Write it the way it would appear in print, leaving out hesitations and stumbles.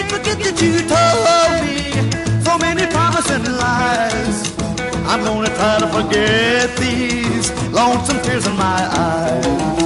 can't forget that you told me so many promising lies. I'm gonna try to forget these lonesome tears in my eyes.